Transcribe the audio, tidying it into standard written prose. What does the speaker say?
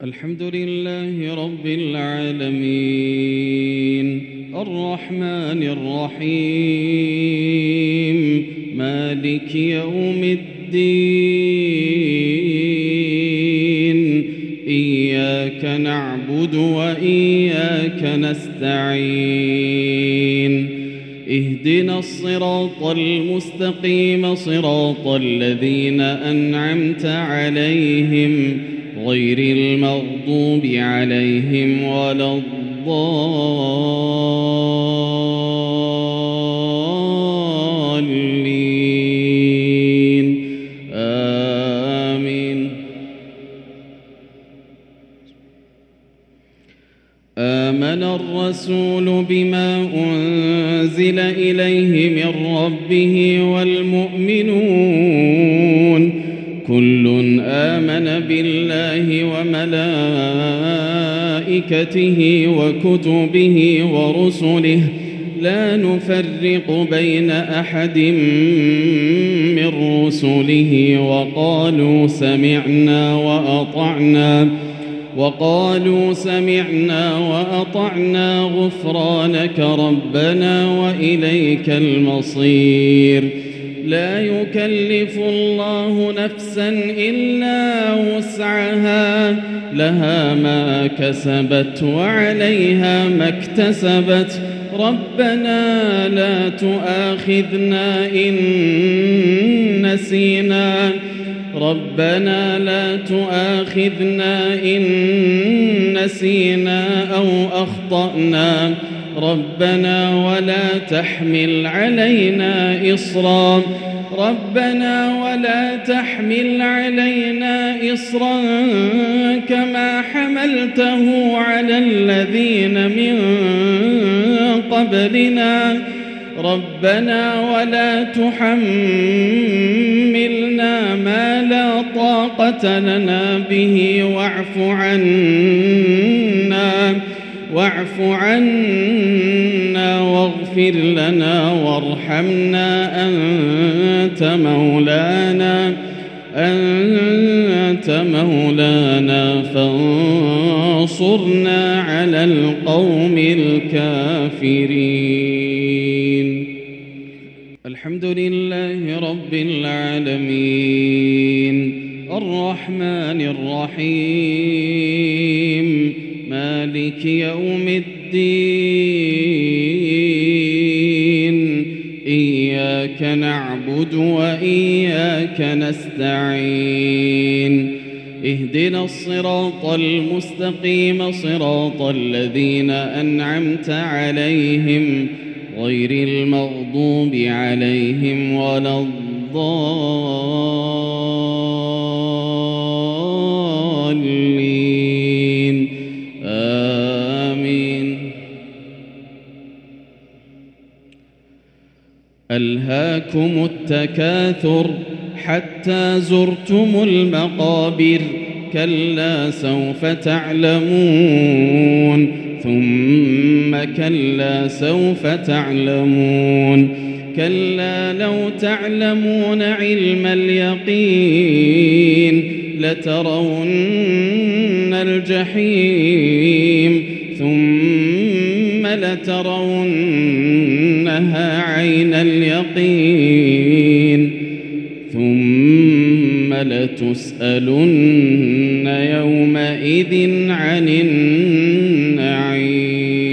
الحمد لله رب العالمين الرحمن الرحيم مالك يوم الدين إياك نعبد وإياك نستعين اهدنا الصراط المستقيم صراط الذين أنعمت عليهم غير المغضوب عليهم ولا الضالين آمين. آمن الرسول بما أنزل إليه من ربه والمؤمنون كل آمن بالله وملائكته وكتبه ورسله لا نفرق بين أحد من رسله وقالوا سمعنا وأطعنا غفرانك ربنا وإليك المصير. لا يكلف الله نفسا إلا وسعها لها ما كسبت وعليها ما اكتسبت ربنا لا تؤاخذنا إن نسينا أو أخطأنا ربنا ولا تحمل علينا إصرا كما حملته على الذين من قبلنا ربنا ولا تحملنا ما لا طاقة لنا به واعف عنا واغفر لنا وارحمنا أنت مولانا فانصرنا على القوم الكافرين. الحمد لله رب العالمين الرحمن الرحيم مالك يوم الدين إياك نعبد وإياك نستعين اهدنا الصراط المستقيم صراط الذين أنعمت عليهم غير المغضوب عليهم ولا الضالين آمين. ألهاكم التكاثر حتى زرتم المقابر كلا سوف تعلمون ثم كلا سوف تعلمون كلا لو تعلمون علم اليقين لترون الجحيم ثم لترونها عين اليقين ثم لتسألن يومئذ عن النعيم.